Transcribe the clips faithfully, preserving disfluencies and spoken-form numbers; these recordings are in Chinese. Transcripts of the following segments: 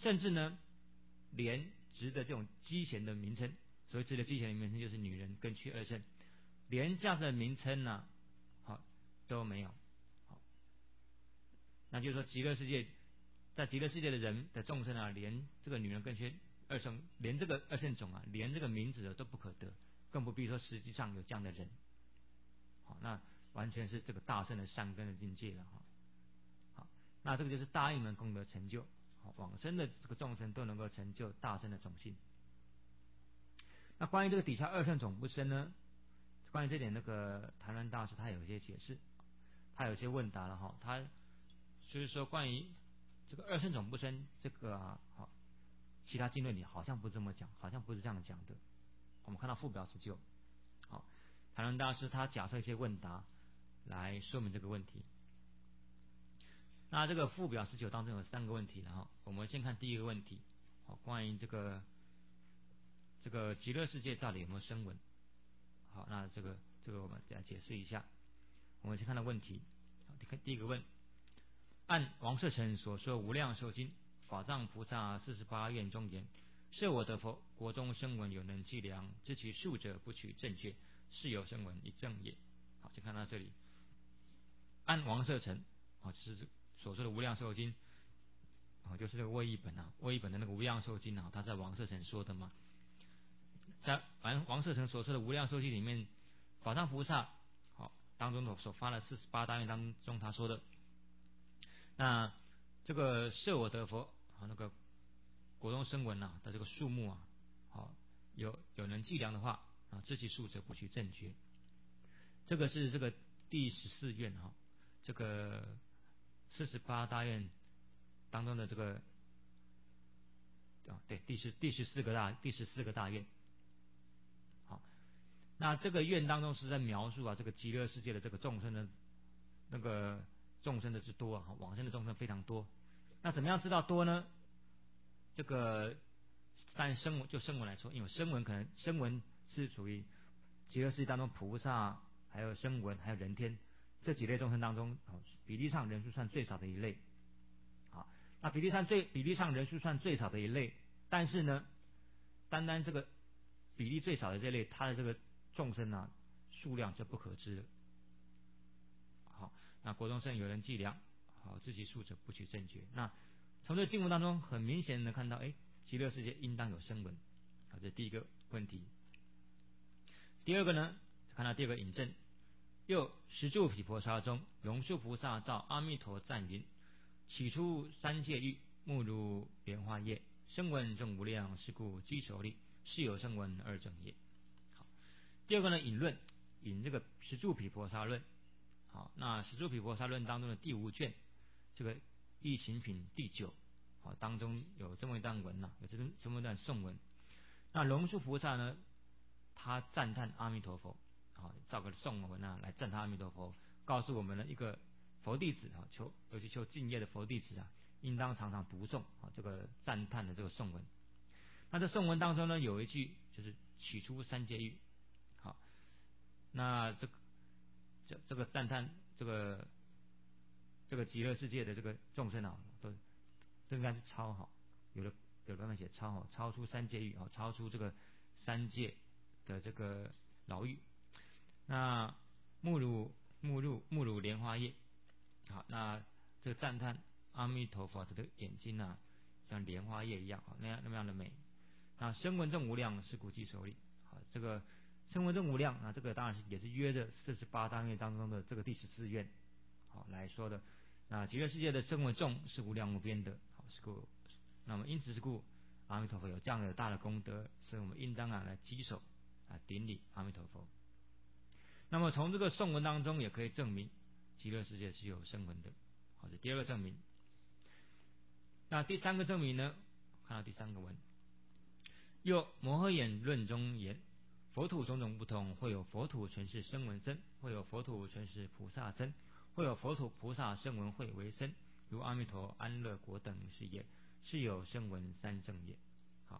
甚至呢，连值的这种机弦的名称，所谓值的机弦的名称就是女人跟缺二圣，连这样的名称呢，好都没有。好，那就是说极乐世界，在极乐世界的人的众生啊，连这个女人跟缺二圣，连这个二圣种啊，连这个名字都不可得，更不必说实际上有这样的人。好，那完全是这个大圣的善根的境界了哈。好，那这个就是大应门功德成就，好，往生的这个众生都能够成就大圣的种性。那关于这个底下二圣种不生呢，关于这点那个谭鸾大师他有一些解释，他有一些问答了哈。他就是说关于这个二圣种不生这个啊，好，其他经论里好像不这么讲，好像不是这样讲的。我们看到附表十九，好，谭鸾大师他假设一些问答来说明这个问题。那这个附表十九当中有三个问题，然后我们先看第一个问题，好，关于这个这个极乐世界到底有没有声闻？好，那这个这个我们再解释一下。我们先看到问题，好，你看第一个问，按王舍城所说无量寿经法藏菩萨四十八愿中言，设我得佛国中声闻有能计量，知其数者不取正确，是有声闻一正也。好，先看到这里，按王舍城，好，就是所说的无量寿经，啊，就是这个魏译本啊，魏译本的那个无量寿经啊，他在王舍城说的嘛。在王王舍城所说的无量寿经里面，法藏菩萨好当中所发的四十八大愿当中，他说的，那这个设我得佛啊，那个国中声闻啊的这个数目啊，好有有能计量的话啊，知其数者不取正觉。这个是这个第十四愿哈，这个四十八大愿当中的这个啊，对，第十第十四个大第十四个大愿。好，那这个愿当中是在描述啊，这个极乐世界的这个众生的那个众生的之多啊，往生的众生非常多。那怎么样知道多呢？这个按声闻就声闻来说，因为声闻可能声闻是属于极乐世界当中菩萨还有声闻还有人天这几类众生当中，比例上人数算最少的一类。好，那比例上最比例上人数算最少的一类，但是呢，单单这个比例最少的这类，它的这个众生啊数量是不可知的。好，那国中生有人计量，好，知其数者不取正觉。那从这经文当中很明显的看到，哎，极乐世界应当有声闻。好，这是第一个问题。第二个呢，看到第二个引证，又十住毗婆沙中，龙树菩萨造阿弥陀赞云：起初三界狱，目如莲花叶，声闻众无量，是故稽首力，是有声闻二正也。好，第二个呢，引论引这个十住毗婆沙论。好，那十住毗婆沙论当中的第五卷，这个易行品第九，好，当中有这么一段文呐、啊，有这这么一段颂文。那龙树菩萨呢，他赞叹阿弥陀佛，好，造个颂文啊，来赞叹阿弥陀佛，告诉我们的一个佛弟子啊，求尤其求敬业的佛弟子啊，应当常常读诵啊这个赞叹的这个颂文。那这颂文当中呢，有一句就是起初三界狱，好，那这个这这个赞叹这个这个极乐世界的这个众生啊，都这应该是超好，有的有的人写超好，超出三界狱啊，超出这个三界的这个牢狱。那目如目入目如莲花叶，好，那这个赞叹阿弥陀佛的这个眼睛啊，像莲花叶一样啊，那样那么样的美。那声闻众无量，是故稽首力。好，这个声闻众无量啊，这个当然是也是约着四十八大愿当中的这个第十四愿好来说的。那极乐世界的声闻众是无量无边的，好，是故那么因此是故阿弥陀佛有这样的大的功德，所以我们应当啊来稽首啊顶礼阿弥陀佛。那么从这个颂文当中也可以证明极乐世界是有声闻的，好，这第二个证明。那第三个证明呢，看到第三个文，又摩诃眼论中言，佛土种种不同，会有佛土全是声闻身，会有佛土全是菩萨身，会有佛土菩萨声闻会为身，如阿弥陀安乐国等是也，是有声闻三正也。好，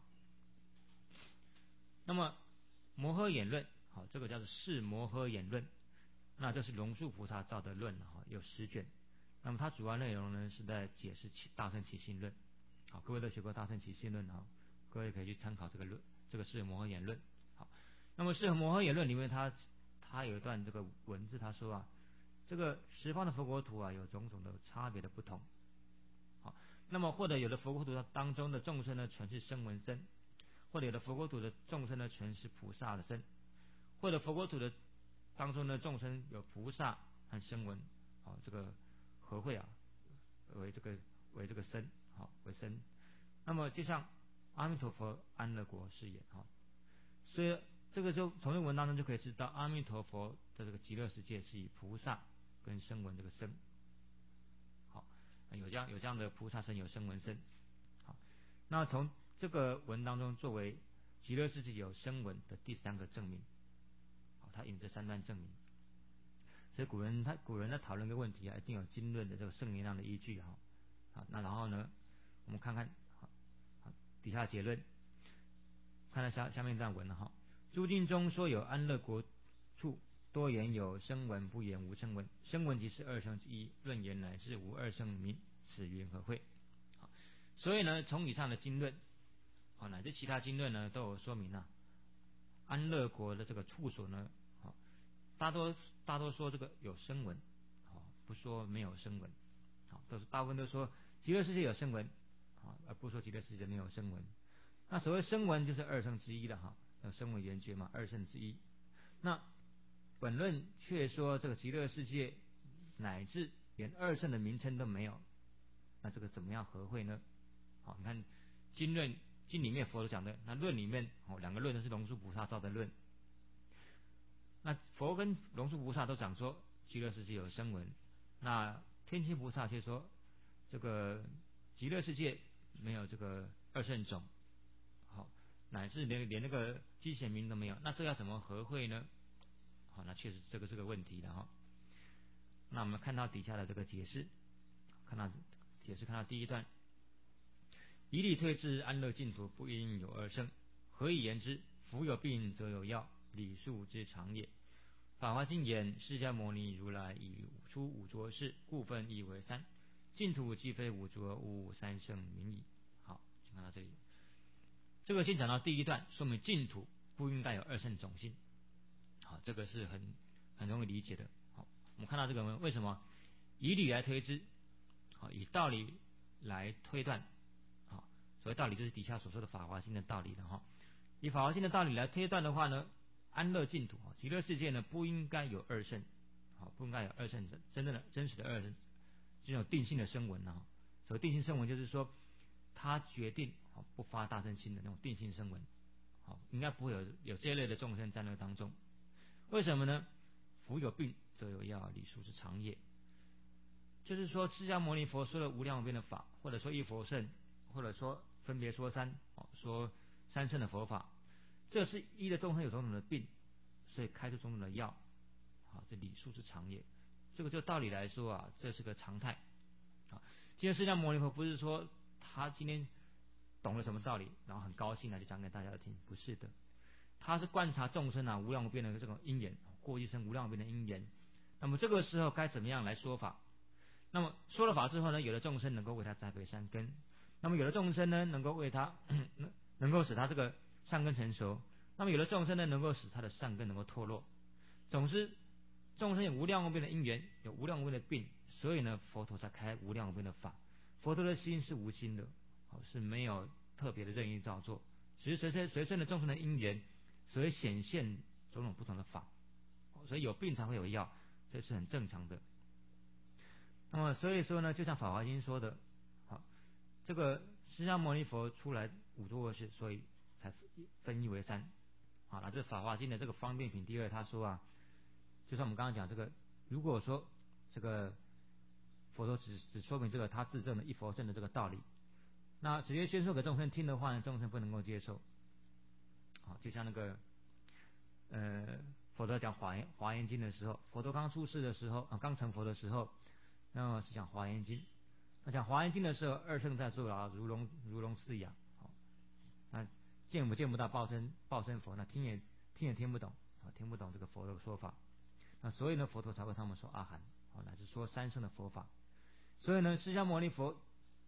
那么摩诃眼论，好，这个叫做是摩诃眼论，那这是龙树菩萨造的论哈，有十卷。那么它主要内容呢是在解释大乘起信论。好，各位各位都学过大乘起信论哈，各位可以去参考这个论，这个是摩诃言论。好，那么是摩诃言论里面它它有一段这个文字，他说啊，这个十方的佛国土啊有种种的差别的不同。好，那么或者有的佛国土当中的众生呢全是声闻身，或者有的佛国土的众生呢全是菩萨的身，或者佛国土的当中的众生有菩萨和声闻，好，这个合会啊为这个为这个身，好为身。那么就像阿弥陀佛安乐国是也，好，所以这个就从这文当中就可以知道，阿弥陀佛的这个极乐世界是以菩萨跟声闻这个身，好，有这样有这样的菩萨身，有声闻身。好，那从这个文当中作为极乐世界有声闻的第三个证明，好，他引这三段证明。所以古人他古人在讨论个问题啊，一定有经论的这个圣言量的依据哈。好，那然后呢，我们看看好，好底下结论，看到下下面这段文了哈。诸经中说有安乐国处，多言有声闻，不言无声闻。声闻即是二乘之一，论言乃是无二乘名，此云何会？好，所以呢，从以上的经论，好乃至其他经论呢，都有说明啊，安乐国的这个处所呢，好，大多大多说这个有声闻，好，不说没有声闻，好，都是大部分都说极乐世界有声闻，好，而不说极乐世界没有声闻。那所谓声闻就是二乘之一的哈，声闻缘觉嘛，二乘之一。那本论却说这个极乐世界乃至连二乘的名称都没有，那这个怎么样合会呢？好，你看经论经里面佛所讲的，那论里面哦两个论都是龙树菩萨造的论。那佛跟龙树菩萨都讲说极乐世界有声闻，那天亲菩萨却说这个极乐世界没有这个二乘种，好，乃至连连那个机显名都没有，那这要怎么合会呢？好，那确实这个是个问题的哈。那我们看到底下的这个解释，看到解释看到第一段，以理推知安乐净土不应有二乘，何以言之？夫有病则有药，理数之常也。法华经言，释迦牟尼如来以出五浊世，故分义为三。净土既非五浊，无三乘名矣。好，请看到这里。这个先讲到第一段，说明净土不应该有二乘种性。好，这个是很很容易理解的。好，我们看到这个为什么以理来推知？好，以道理来推断。好，所谓道理就是底下所说的法华经的道理的哈。以法华经的道理来推断的话呢，安乐净土极乐世界呢不应该有二乘，好，不应该有二乘真正的真实的二乘，这种定性的声闻啊。所谓定性声闻就是说，他决定好不发大乘心的那种定性声闻，好，应该不会有有这一类的众生在那当中。为什么呢？夫有病则有药，理数之常也。就是说，释迦牟尼佛说了无量无边的法，或者说一佛乘，或者说分别说三，说三乘的佛法，这是依的众生有种种的病，所以开出种种的药，好，这理数之常也。这个就道理来说啊，这是个常态。好，今天释迦牟尼佛不是说他今天懂了什么道理，然后很高兴来就讲给大家听，不是的。他是观察众生啊无量无边的这种因缘，过一生无量无边的因缘。那么这个时候该怎么样来说法？那么说了法之后呢，有的众生能够为他栽培善根，那么有的众生呢能够为他能够使他这个善根成熟，那么有的众生呢能够使他的善根能够脱落。总之，众生有无量无边的因缘，有无量无边的病，所以呢佛陀才开无量无边的法。佛陀的心是无心的，是没有特别的任意造作，只是随随随顺的众生的因缘，所以显现种种不同的法。所以有病才会有药，这是很正常的。那么所以说呢，就像《法华经》说的，好，这个释迦牟尼佛出来五浊恶世，所以才分一为三。好了，这《法华经》的这个方便品第二，他说啊，就像我们刚刚讲这个，如果说这个佛陀只只说明这个他自证的一佛乘的这个道理，那直接宣说给众生听的话呢，众生不能够接受。好，就像那个呃，佛陀讲华严华严经的时候，佛陀刚出世的时候啊，刚成佛的时候，那么是讲华严经。那讲华严经的时候，二乘在座啊，如龙如龙似养。好，那见不见不到报身报身佛，那听也听也听不懂啊，听不懂这个佛的说法。那所以呢，佛陀才会他们说阿含，啊，乃至说三乘的佛法。所以呢，释迦牟尼佛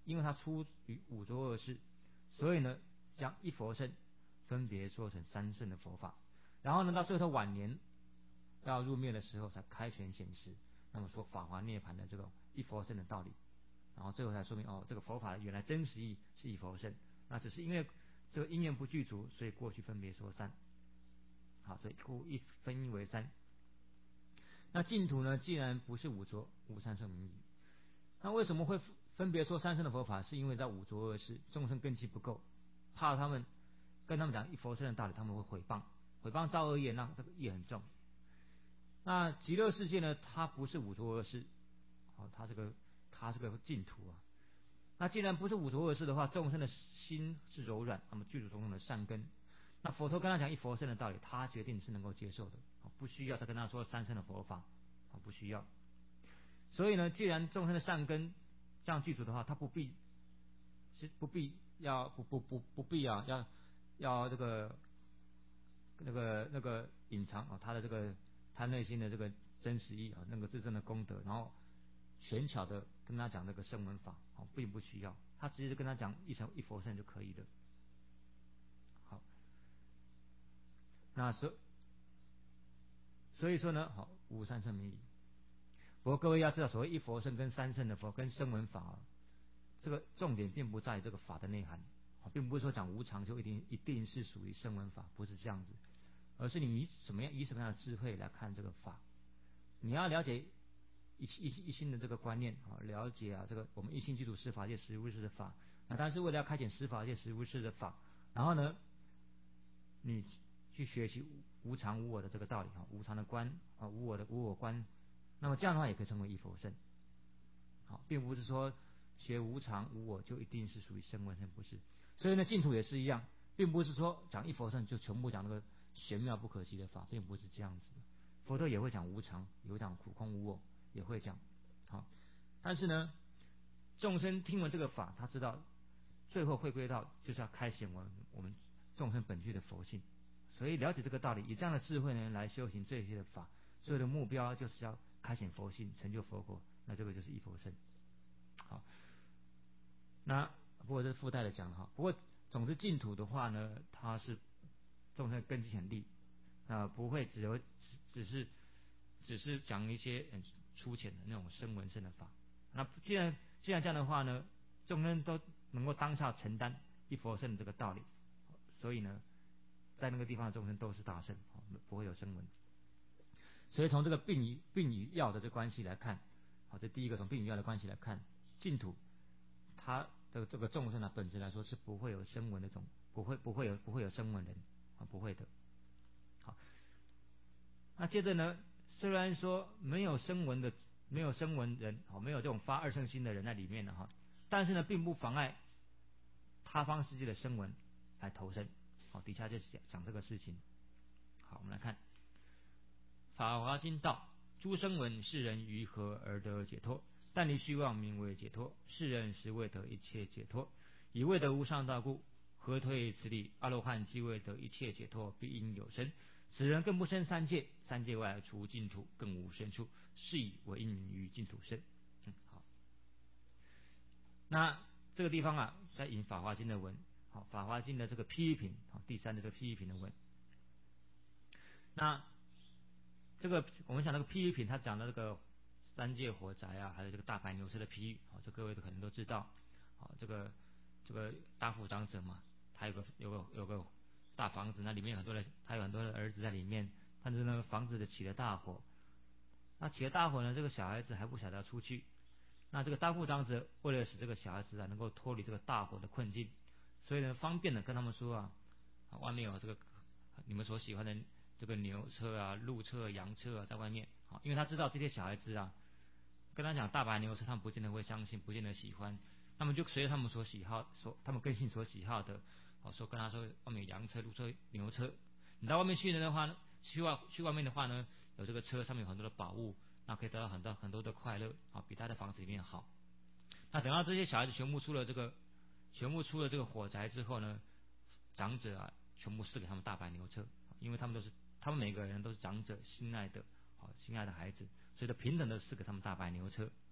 因为它出于五浊恶世，所以呢，将一佛圣分别说成三圣的佛法。然后呢，到最后晚年要入灭的时候，才开权显示，那么说法华涅槃的这个一佛圣的道理。然后最后才说明哦，这个佛法原来真实意是一佛圣，那只是因为这个因缘不具足，所以过去分别说三。好，所以故一分为三。那净土呢，既然不是五浊无三圣名语，那为什么会分别说三圣的佛法？是因为在五浊恶世众生根基不够，怕他们跟他们讲一佛圣的道理，他们会毁谤，毁谤造恶业，那这个业很重。那极乐世界呢，它不是五浊恶世，好，它这个它是个净土啊。那既然不是五浊恶世的话，众生的心是柔软，那么具足种种的善根。那佛陀跟他讲一佛圣的道理，他决定是能够接受的，不需要再跟他说三圣的佛法，不需要。所以呢，既然众生的善根这样具足的话，他不必是不必要不不不不必啊，要要这个那个那个隐藏啊他的这个他内心的这个真实意啊，那个自身的功德，然后玄巧的跟他讲这个声闻法，哦，并不需要，他直接跟他讲一成一佛圣就可以了。好，那所所以说呢，好无三圣名语。不过各位要知道，所谓一佛圣跟三圣的佛跟声闻法啊，这个重点并不在于这个法的内涵，并不是说讲无常就一定一定是属于声闻法，不是这样子，而是你以什么样以什么样的智慧来看这个法。你要了解一一一心的这个观念啊，了解啊这个我们一心具足十法界实无事的法，那当然是为了要开展十法界实无事的法，然后呢，你去学习无常无我的这个道理啊，无常的观啊，无我的无我观，那么这样的话也可以称为一佛圣。好，并不是说学无常无我就一定是属于声闻圣，不是。所以呢，净土也是一样，并不是说讲一佛圣就全部讲那个玄妙不可及的法，并不是这样子的。佛陀也会讲无常，也会讲苦空无我，也会讲。好，但是呢，众生听闻这个法，他知道最后回归到就是要开显我们我们众生本具的佛性。所以了解这个道理，以这样的智慧呢来修行这些的法，所有的目标就是要开显佛性，成就佛果。那这个就是一佛圣。好，那不过这是附带的讲哈。不过总之净土的话呢，它是众生根基很利，啊，不会只有只只是只是讲一些很粗浅的那种声闻圣的法。那既然既然这样的话呢，众生都能够当下承担一佛圣的这个道理，所以呢，在那个地方的众生都是大圣，不会有声闻。所以从这个病与病与药的这关系来看，好，这第一个从病与药的关系来看，净土它的这个众生的本质来说是不会有声闻的种，不会不会有不会有声闻人啊，不会的。好，那接着呢，虽然说没有声闻的没有声闻人，好，没有这种发二圣心的人在里面的哈，但是呢，并不妨碍他方世界的声闻来投生。好，底下就是讲讲这个事情。好，我们来看《法华经》道：诸声闻世人于何而得解脱？但离虚妄名为解脱，世人实未得一切解脱。以未得无上道故，何推此理？阿罗汉既未得一切解脱，必应有生。此人更不生三界，三界外除净土，更无生处，是以为因名于净土生。嗯，好。那这个地方啊，在引《法华经》的文，好，《法华经》的这个批评，好，第三的这个批评的文。那这个我们讲那个譬喻品，他讲的这个三界火宅啊，还有这个大白牛车的譬喻，好，这各位都可能都知道。好，这个这个大富长者嘛，他有个有个有个大房子，那里面有很多的，他有很多的儿子在里面，但是那个房子的起了大火，那起了大火呢，这个小孩子还不晓得要出去。那这个大富长者为了使这个小孩子啊能够脱离这个大火的困境，所以呢方便的跟他们说啊，外面有这个你们所喜欢的这个牛车啊、鹿车、羊车啊，在外面，好，因为他知道这些小孩子啊，跟他讲大白牛车，他们不见得会相信，不见得喜欢，那么就随着他们所喜好，所他们根性所喜好的，好，说跟他说外面有羊车、鹿车、牛车，你到外面去的话呢，去外去外面的话呢，有这个车上面有很多的宝物，那可以得到很多很多的快乐，啊，比他的房子里面好。那等到这些小孩子全部出了这个，全部出了这个火灾之后呢，长者啊，全部赐给他们大白牛车，因为他们都是。他们每个人都是长者心爱的，好心爱的孩子，所以都平等的赐给他们大白牛车。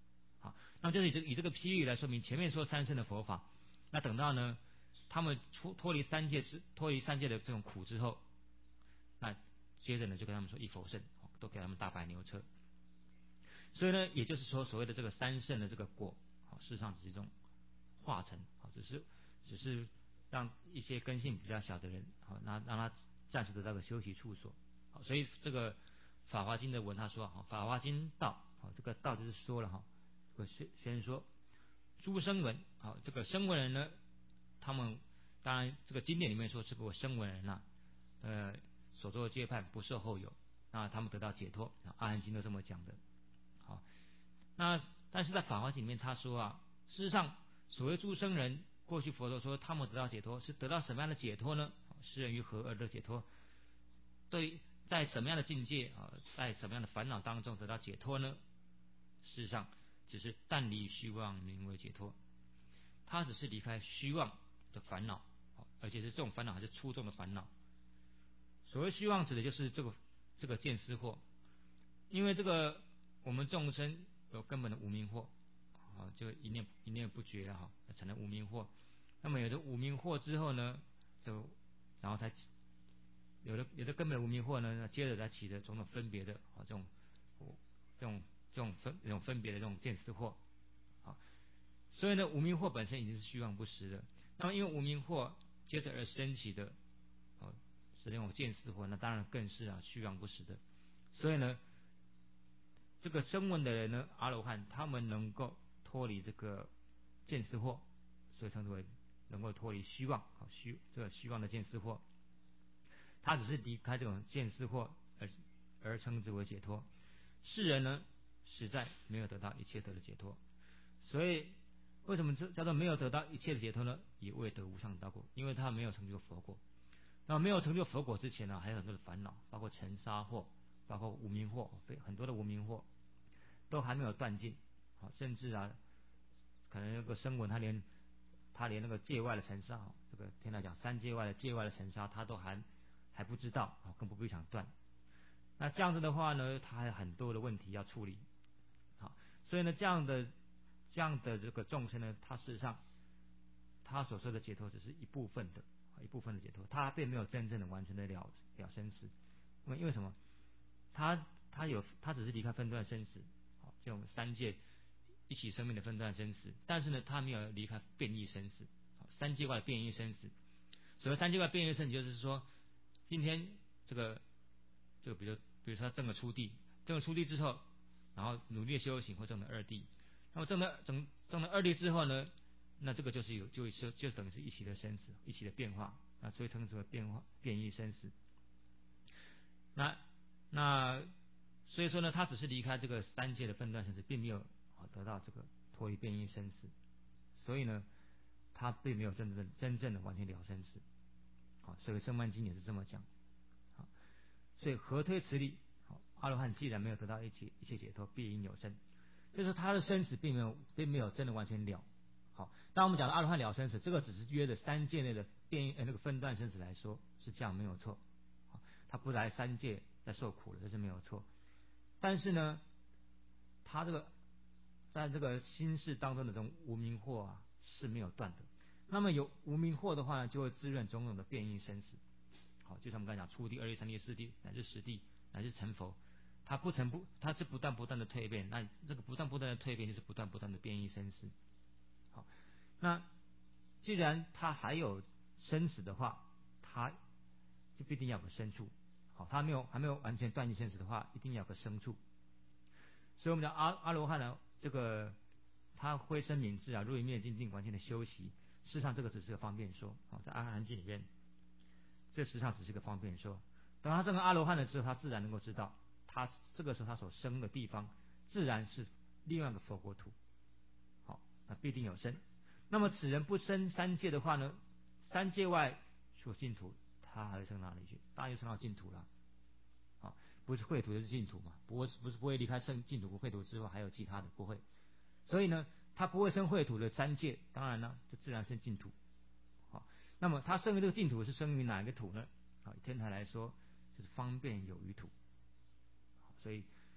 好，那么就是以这以这个譬喻来说明前面说三圣的佛法，那等到呢他们出脱离三界之脱离三界的这种苦之后，那接着呢就跟他们说一佛圣，都给他们大白牛车。所以呢，也就是说所谓的这个三圣的这个果，好，事实上只是一种化成，好，只是只是让一些根性比较小的人，好，让让他暂时得到个休息处所。好，所以这个法华经的文他说，好，法华经道，好，这个道就是说了哈，这个先先说诸声闻，好，这个声闻人呢，他们当然这个经典里面说，这个声闻人呐、啊，呃，所做的戒判不受后有，那他们得到解脱，阿含经都这么讲的。好，那但是在法华经里面他说啊，事实上所谓诸声人，过去佛陀说他们得到解脱，是得到什么样的解脱呢？世人于何而得解脱？对，在什么样的境界啊，在什么样的烦恼当中得到解脱呢？事实上，只是但离虚妄名为解脱，他只是离开虚妄的烦恼，而且是这种烦恼还是粗重的烦恼。所谓虚妄指的就是这个这个见思惑，因为这个我们众生有根本的无明惑，啊，就一念一念不绝哈，成了无明惑。那么有的无明惑之后呢，就然后才有的有的根本无明惑呢，接着才起的种种分别的啊这种这种这种分这种分别的这种见思惑，啊，所以呢无明惑本身已经是虚妄不实的。那么因为无明惑接着而升起的，啊，是那种见思惑，那当然更是啊虚妄不实的。所以呢，这个声闻的人呢，阿罗汉他们能够脱离这个见思惑，所以称之为能够脱离虚妄，好虚这个虚妄的见思惑，他只是离开这种见思惑而而称之为解脱。世人呢，实在没有得到一切得的解脱，所以为什么叫做没有得到一切的解脱呢？也未得无上道果，因为他没有成就佛果。那么没有成就佛果之前呢，还有很多的烦恼，包括尘沙惑，包括无明惑，很多的无明惑都还没有断尽，好，甚至啊，可能那个声闻他连他连那个界外的尘沙，这个天台讲三界外的界外的尘沙，他都还还不知道，更不必想断。那这样子的话呢，他还有很多的问题要处理，好，所以呢，这样的这样的这个众生呢，他事实上他所说的解脱只是一部分的一部分的解脱，他并没有真正的完全的了了生死。因为因为什么？他他有他只是离开分段生死，好，这种三界一起生命的分段生死，但是呢，他没有离开变异生死，好，三界外的变异生死。所谓三界外变异生死，就是说，今天这个这个比如比如说他证了初地，证了初地之后，然后努力修行或证了二地，那么证了证证了二地之后呢，那这个就是有就就就等于是一起的生死，一起的变化，那所以称之为变化变异生死。那那所以说呢，他只是离开这个三界的分段生死，并没有得到这个脱离变异生死，所以呢，他并没有真正真正的完全了生死。好，所以《圣曼经》也是这么讲。好，所以何推此理？好，阿罗汉既然没有得到一切一切解脱，必应有生，就是说他的生死并没有并没有真的完全了。好，当我们讲的阿罗汉了生死，这个只是约的三界内的变异呃那个分段生死来说是这样没有错。好，他不来三界在受苦了，这是没有错。但是呢，他这个在这个心事当中的这种无明惑啊是没有断的。那么有无明惑的话呢，就会滋润种种的变异生死。好，就像我们刚才讲初地、二地、三地、四地乃至十地乃至成佛，他不成不他是不断不断的蜕变，那这个不断不断的蜕变就是不断不断的变异生死。好，那既然他还有生死的话，他就必定要有生处。好，他没有还没有完全断尽生死的话，一定要有个生处。所以我们讲阿阿罗汉呢，这个他灰身明智啊，入于灭尽定完全的修习，事实上这个只是个方便说。好，在阿含经里面，这实际上只是个方便说。等他证了阿罗汉的时候，他自然能够知道，他这个时候他所生的地方，自然是另外一个佛国土。好，那必定有生。那么此人不生三界的话呢，三界外除净土，他还会生哪里去？当然就生到净土了。啊，不是秽土就是净土嘛，不会不是不会离开圣净土和秽土之后还有其他的，不会。所以呢，他不会生秽土的三界，当然呢就自然生净土。好，那么他生于这个净土是生于哪一个土呢？啊，以天台来说就是方便有余土。所以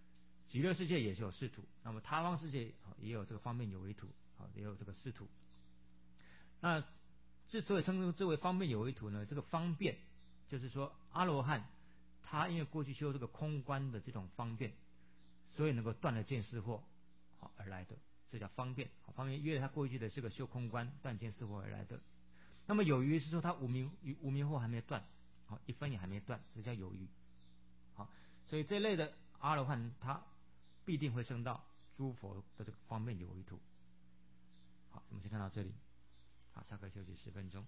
极乐世界也是有四土，那么他方世界也有这个方便有为土，也有这个四土。那之所以称之为方便有为土呢，这个方便就是说阿罗汉他因为过去修这个空观的这种方便，所以能够断了见思惑好而来的，这叫方便。好，方便因为他过去的是个修空观断见思惑而来的。那么有余是说他无明无明惑还没断，好一分也还没断，这叫有余。好，所以这类的阿罗汉他必定会升到诸佛的这个方便有为土。好，我们先看到这里。好，下课休息十分钟。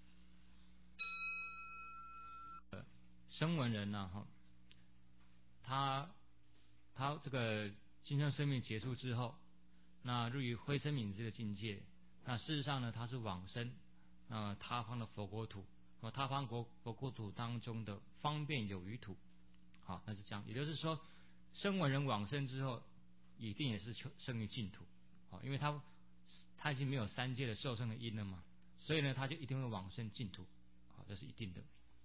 呃，声闻人呢、啊，哈，他他这个今生生命结束之后，那入于灰身泯这个境界，那事实上呢，他是往生呃他方的佛国土和他方国佛国土当中的方便有余土。好，那是这样，也就是说，声闻人往生之后，一定也是生于净土。好，因为他他已经没有三界的受生的因了嘛，所以呢，他就一定会往生净土。好，这是一定的。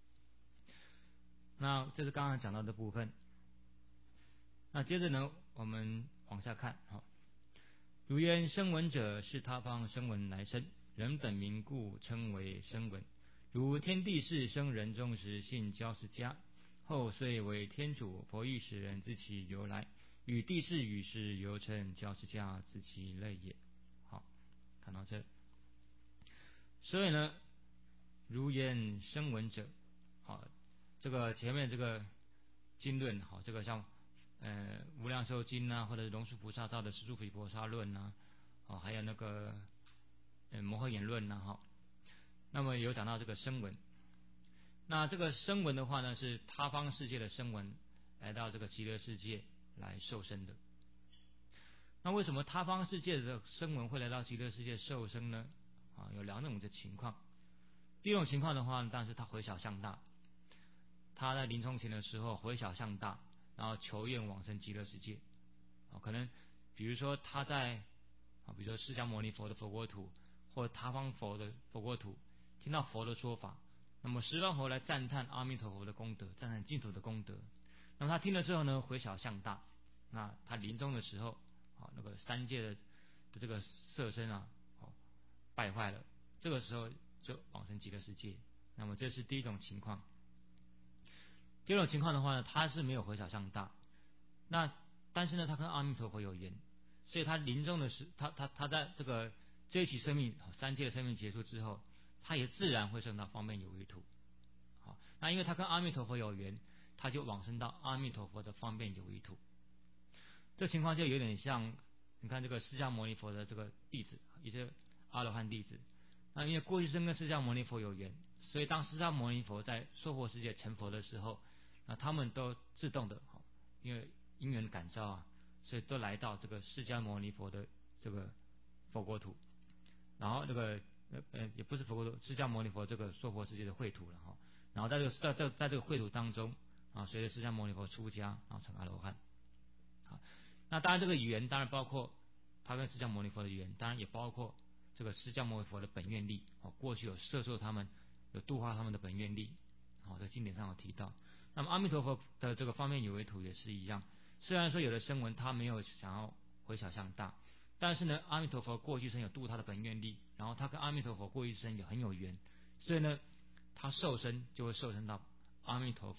那这是刚刚讲到的部分。那接着呢，我们往下看。好，如焉声闻者，是他方声闻来生，人本名故称为声闻。如天地世生人中时，信交释迦，后遂为天主佛欲使人知其由来，与地势与时犹称交释迦知其类也。好，看到这。所以呢，如焉声闻者，好，这个前面这个经论，好，这个像呃无量寿经啊，或者龙树菩萨造的十住毗婆沙论啊，哦，还有那个呃摩诃言论呐，哈，那么有讲到这个声闻。那这个声闻的话呢，是他方世界的声闻来到这个极乐世界来受生的。那为什么他方世界的声闻会来到极乐世界受生呢？啊，有两种的情况。第一种情况的话，当然是他回小向大，他在临终前的时候回小向大，然后求愿往生极乐世界。啊，可能比如说他在啊，比如说释迦牟尼佛的佛国土，或他方佛的佛国土，听到佛的说法，那么十方佛来赞叹阿弥陀佛的功德，赞叹净土的功德。那么他听了之后呢，回小向大，那他临终的时候，啊，那个三界的的这个色身啊，哦，败坏了，这个时候就往生极乐世界。那么这是第一种情况。第二种情况的话呢，他是没有回小向大，那但是呢，他跟阿弥陀佛有缘，所以他临终的时，他他他在这个这一期生命三界的生命结束之后，他也自然会升到方便有为土。好，那因为他跟阿弥陀佛有缘，他就往生到阿弥陀佛的方便有为土。这情况就有点像，你看这个释迦牟尼佛的这个弟子，也是阿罗汉弟子。那因为过去生跟释迦牟尼佛有缘，所以当释迦牟尼佛在娑婆世界成佛的时候，那他们都自动的，因为因缘感召啊，所以都来到这个释迦牟尼佛的这个佛国土，然后这个呃也不是佛国土，释迦牟尼佛这个娑婆世界的秽土了哈。然后在这个在在在这个秽土当中啊，随着释迦牟尼佛出家，然后成阿罗汉。好，那当然这个语言当然包括他跟释迦牟尼佛的语言，当然也包括这个释迦牟尼佛的本愿力。哦，过去有摄受他们，有度化他们的本愿力。好，在经典上有提到。那么阿弥陀佛的这个方面有为土也是一样，虽然说有的声闻他没有想要回小向大，但是呢，阿弥陀佛过去生有度他的本愿力，然后他跟阿弥陀佛过去生也很有缘，所以呢，他受生就会受生到阿弥陀佛